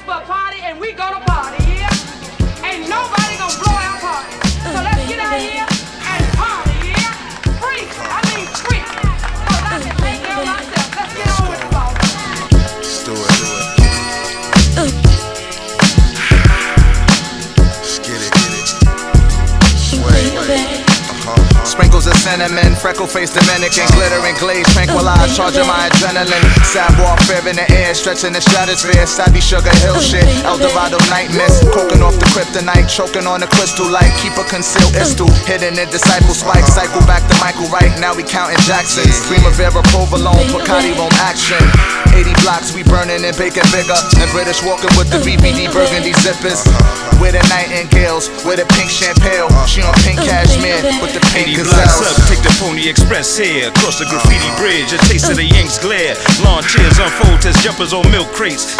for a party and we gonna party, yeah? Ain't nobody gonna blow our party. So let's get out here and party, yeah? Free, I mean free. Cause I can take care of myself. Let's get on with the ball. Let's do it. Let's get it. Sway. Sprinkles of cinnamon, freckle-faced Dominican, glittering glaze, tranquilized, charging my adrenaline. Sad warfare in the air, stretching the stratosphere. Savvy Sugar Hill shit, El Dorado night mist. Coking off the kryptonite, choking on the crystal light. Keep a concealed istul, hidden in disciple spike. Cycle back to Michael Wright, now we counting Jacksons. Primavera, provolone, Bacardi, Rome action. 80 blocks, we burning and baking bigger. And British walking with the BBD burgundy zippers. With the nightingales, with a pink champagne. She on pink cashmere, with the pink blocks up, take the Pony Express here. Across the graffiti bridge, a taste of the Yanks glare. Lawn chairs unfold as jumpers on milk crates.